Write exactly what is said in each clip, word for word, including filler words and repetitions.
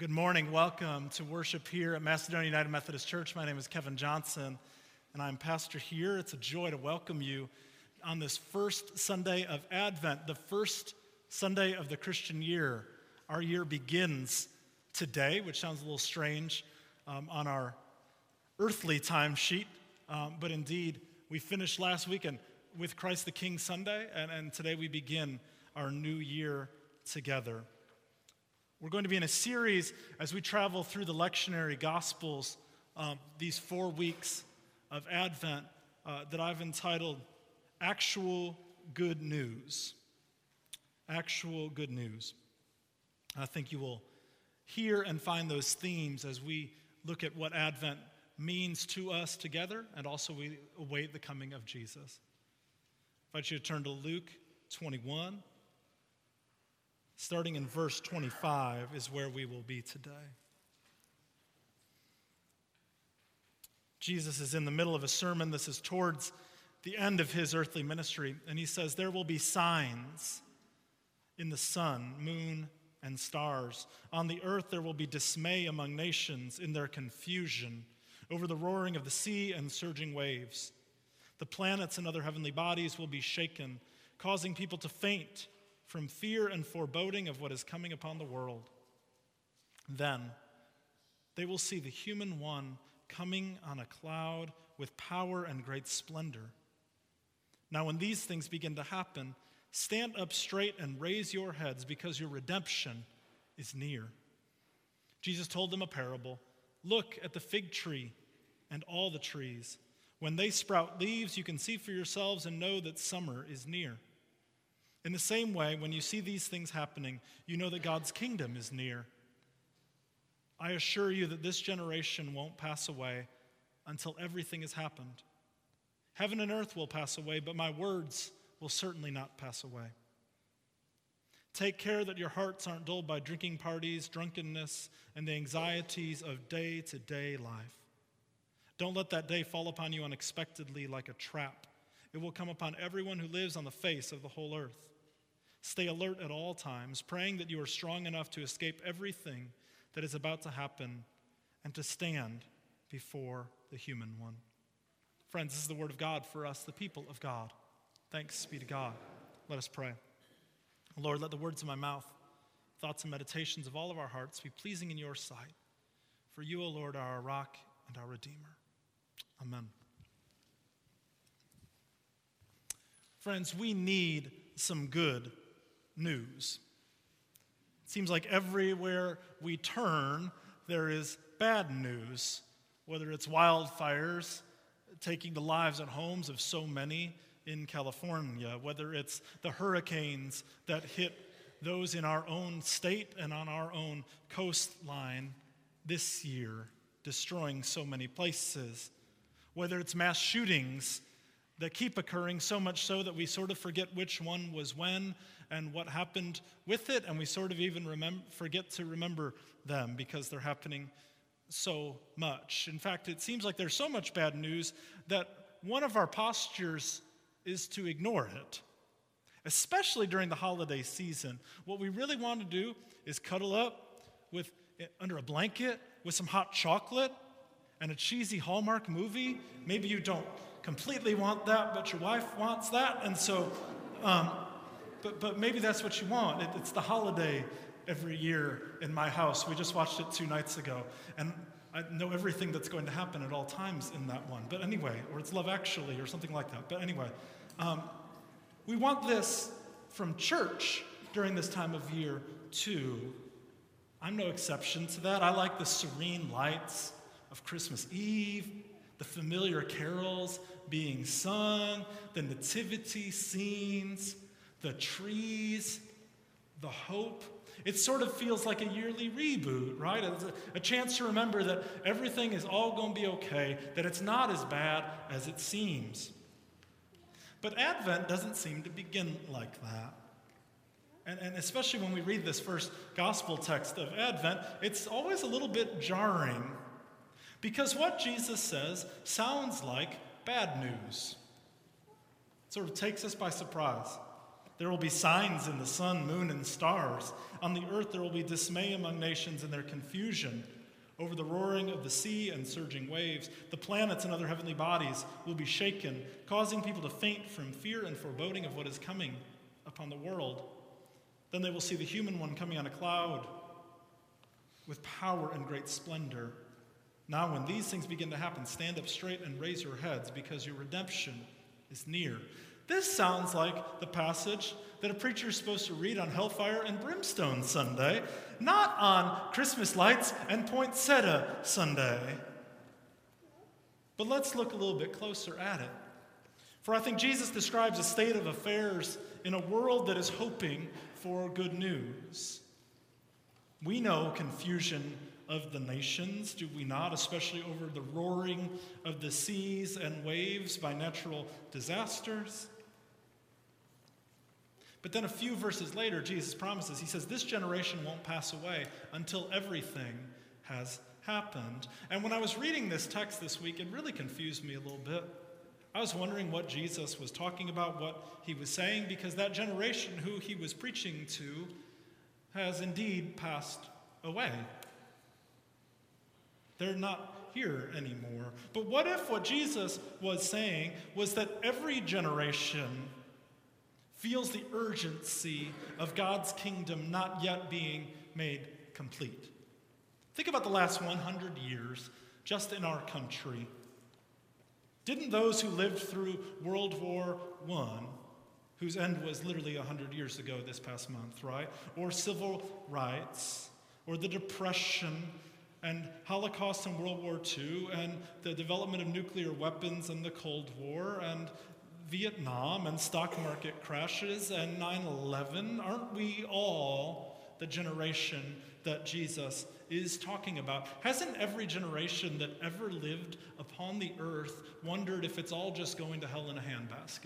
Good morning. Welcome to worship here at Macedonia United Methodist Church. My name is Kevin Johnson, and I'm pastor here. It's a joy to welcome you on this first Sunday of Advent, the first Sunday of the Christian year. Our year begins today, which sounds a little strange um, on our earthly time sheet, um, but indeed, we finished last weekend with Christ the King Sunday, and, and today we begin our new year together. We're going to be in a series as we travel through the lectionary Gospels, um, these four weeks of Advent uh, that I've entitled Actual Good News. Actual Good News. I think you will hear and find those themes as we look at what Advent means to us together, and also we await the coming of Jesus. I invite you to turn to Luke twenty-one. Starting in verse twenty-five is where we will be today. Jesus is in the middle of a sermon. This is towards the end of his earthly ministry. And he says, there will be signs in the sun, moon, and stars. On the earth there will be dismay among nations in their confusion over the roaring of the sea and surging waves. The planets and other heavenly bodies will be shaken, causing people to faint from fear and foreboding of what is coming upon the world. Then they will see the human one coming on a cloud with power and great splendor. Now when these things begin to happen, stand up straight and raise your heads, because your redemption is near. Jesus told them a parable. Look at the fig tree and all the trees. When they sprout leaves, you can see for yourselves and know that summer is near. In the same way, when you see these things happening, you know that God's kingdom is near. I assure you that this generation won't pass away until everything has happened. Heaven and earth will pass away, but my words will certainly not pass away. Take care that your hearts aren't dulled by drinking parties, drunkenness, and the anxieties of day-to-day life. Don't let that day fall upon you unexpectedly like a trap. It will come upon everyone who lives on the face of the whole earth. Stay alert at all times, praying that you are strong enough to escape everything that is about to happen and to stand before the human one. Friends, this is the word of God for us, the people of God. Thanks be to God. Let us pray. Lord, let the words of my mouth, thoughts and meditations of all of our hearts be pleasing in your sight. For you, O Lord, are our rock and our Redeemer. Amen. Friends, we need some good news. It seems like everywhere we turn, there is bad news, whether it's wildfires taking the lives and homes of so many in California, whether it's the hurricanes that hit those in our own state and on our own coastline this year, destroying so many places, whether it's mass shootings that keep occurring, so much so that we sort of forget which one was when and what happened with it, and we sort of even remember, forget to remember them because they're happening so much. In fact, it seems like there's so much bad news that one of our postures is to ignore it, especially during the holiday season. What we really want to do is cuddle up with under a blanket with some hot chocolate and a cheesy Hallmark movie. Maybe you don't completely want that, but your wife wants that, and so, um, but but maybe that's what you want. It, it's the holiday every year in my house. We just watched it two nights ago, and I know everything that's going to happen at all times in that one. But anyway, or it's Love Actually or something like that. But anyway, um, we want this from church during this time of year too. I'm no exception to that. I like the serene lights of Christmas Eve, the familiar carols being sung, the nativity scenes, the trees, the hope. It sort of feels like a yearly reboot, right? It's a, a chance to remember that everything is all going to be okay, that it's not as bad as it seems. But Advent doesn't seem to begin like that. And, and especially when we read this first gospel text of Advent, it's always a little bit jarring. Because what Jesus says sounds like bad news. It sort of takes us by surprise. There will be signs in the sun, moon, and stars. On the earth there will be dismay among nations in their confusion over the roaring of the sea and surging waves. The planets and other heavenly bodies will be shaken, causing people to faint from fear and foreboding of what is coming upon the world. Then they will see the human one coming on a cloud with power and great splendor. Now when these things begin to happen, stand up straight and raise your heads, because your redemption is near. This sounds like the passage that a preacher is supposed to read on Hellfire and Brimstone Sunday, not on Christmas lights and poinsettia Sunday. But let's look a little bit closer at it. For I think Jesus describes a state of affairs in a world that is hoping for good news. We know confusion of the nations, do we not? Especially over the roaring of the seas and waves by natural disasters. But then a few verses later, Jesus promises, he says, this generation won't pass away until everything has happened. And when I was reading this text this week, it really confused me a little bit. I was wondering what Jesus was talking about, what he was saying, because that generation who he was preaching to has indeed passed away. They're not here anymore. But what if what Jesus was saying was that every generation feels the urgency of God's kingdom not yet being made complete? Think about the last one hundred years just in our country. Didn't those who lived through World War One, whose end was literally one hundred years ago this past month, right? Or civil rights, or the Depression, and Holocaust and World War Two, and the development of nuclear weapons and the Cold War, and Vietnam, and stock market crashes, and nine eleven, aren't we all the generation that Jesus is talking about? Hasn't every generation that ever lived upon the earth wondered if it's all just going to hell in a handbasket?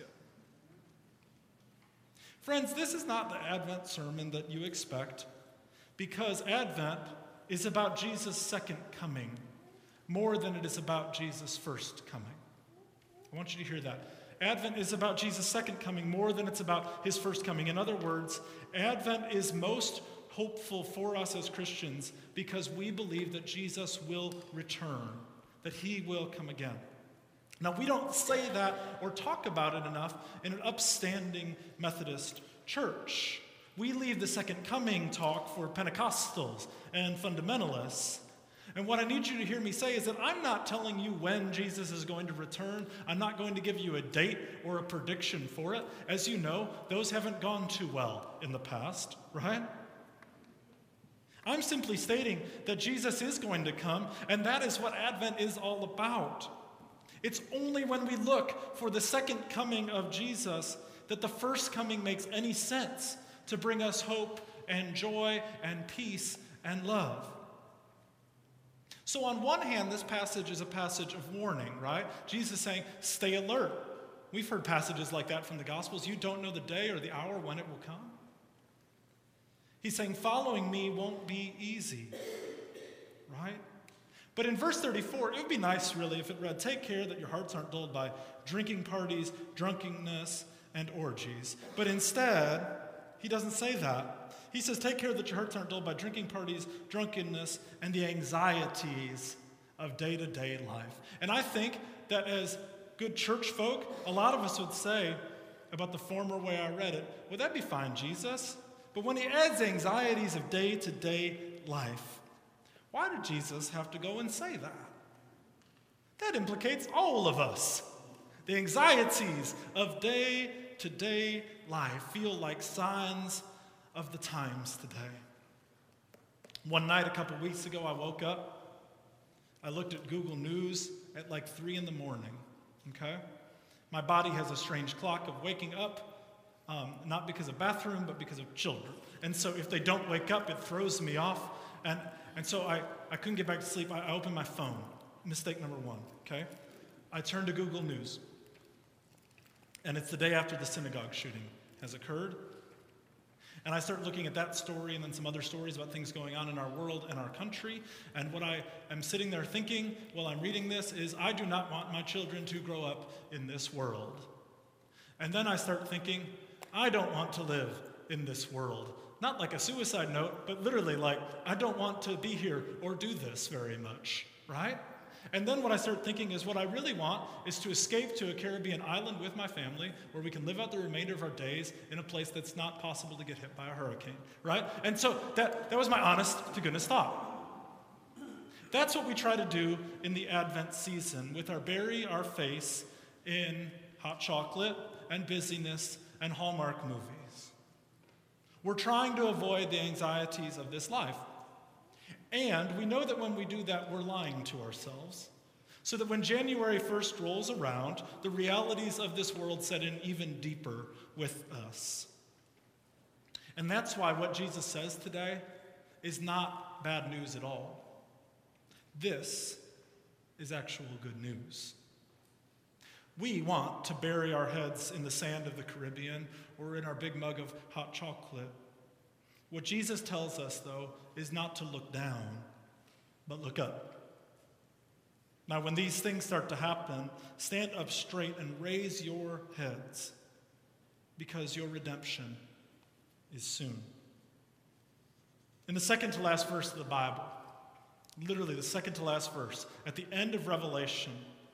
Friends, this is not the Advent sermon that you expect, because Advent is about Jesus' second coming more than it is about Jesus' first coming. I want you to hear that. Advent is about Jesus' second coming more than it's about his first coming. In other words, Advent is most hopeful for us as Christians because we believe that Jesus will return, that he will come again. Now, we don't say that or talk about it enough in an upstanding Methodist church. We leave the second coming talk for Pentecostals and fundamentalists. And what I need you to hear me say is that I'm not telling you when Jesus is going to return. I'm not going to give you a date or a prediction for it. As you know, those haven't gone too well in the past, right? I'm simply stating that Jesus is going to come, and that is what Advent is all about. It's only when we look for the second coming of Jesus that the first coming makes any sense to bring us hope and joy and peace and love. So on one hand, this passage is a passage of warning, right? Jesus is saying, stay alert. We've heard passages like that from the Gospels. You don't know the day or the hour when it will come. He's saying, following me won't be easy, right? But in verse thirty-four, it would be nice, really, if it read, take care that your hearts aren't dulled by drinking parties, drunkenness, and orgies. But instead, he doesn't say that. He says, take care that your hearts aren't dulled by drinking parties, drunkenness, and the anxieties of day-to-day life. And I think that as good church folk, a lot of us would say about the former way I read it, would that be fine, Jesus? But when he adds anxieties of day-to-day life, why did Jesus have to go and say that? That implicates all of us. The anxieties of day-to-day life feel like signs of the times today. One night a couple weeks ago, I woke up. I looked at Google News at like three in the morning, okay? My body has a strange clock of waking up, um, not because of bathroom, but because of children. And so if they don't wake up, it throws me off. And, and so I, I couldn't get back to sleep. I, I opened my phone. Mistake number one, okay? I turned to Google News. And it's the day after the synagogue shooting has occurred. And I start looking at that story and then some other stories about things going on in our world and our country. And what I am sitting there thinking while I'm reading this is, I do not want my children to grow up in this world. And then I start thinking, I don't want to live in this world. Not like a suicide note, but literally like, I don't want to be here or do this very much, right? And then what I start thinking is what I really want is to escape to a Caribbean island with my family where we can live out the remainder of our days in a place that's not possible to get hit by a hurricane, right? And so that, that was my honest to goodness thought. That's what we try to do in the Advent season with our bury our face in hot chocolate and busyness and Hallmark movies. We're trying to avoid the anxieties of this life. And we know that when we do that, we're lying to ourselves. So that when January first rolls around, the realities of this world set in even deeper with us. And that's why what Jesus says today is not bad news at all. This is actual good news. We want to bury our heads in the sand of the Caribbean or in our big mug of hot chocolate. What Jesus tells us, though, is not to look down, but look up. Now, when these things start to happen, stand up straight and raise your heads, because your redemption is soon. In the second to last verse of the Bible, literally the second to last verse, at the end of Revelation,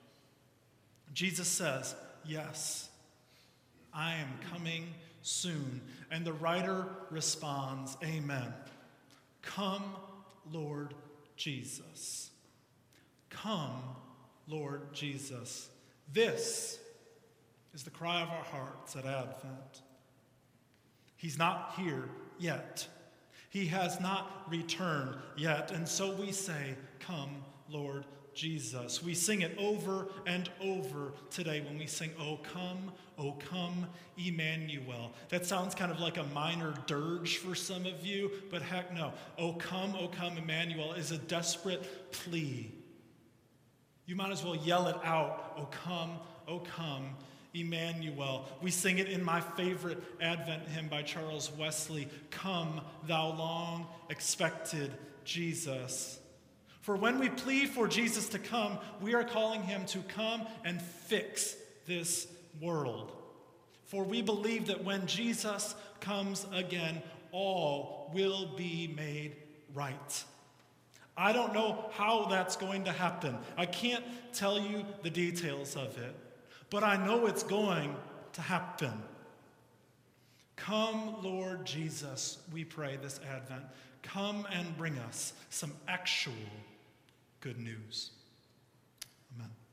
Jesus says, yes, I am coming soon. And the writer responds, amen. Come, Lord Jesus. Come, Lord Jesus. This is the cry of our hearts at Advent. He's not here yet. He has not returned yet. And so we say, come, Lord Jesus. We sing it over and over today when we sing, O come, O come, Emmanuel. That sounds kind of like a minor dirge for some of you, but heck no. O come, O come, Emmanuel is a desperate plea. You might as well yell it out, O come, O come, Emmanuel. We sing it in my favorite Advent hymn by Charles Wesley, Come, thou long expected Jesus. For when we plead for Jesus to come, we are calling him to come and fix this world. For we believe that when Jesus comes again, all will be made right. I don't know how that's going to happen. I can't tell you the details of it, but I know it's going to happen. Come, Lord Jesus, we pray this Advent. Come and bring us some actual good news. Amen.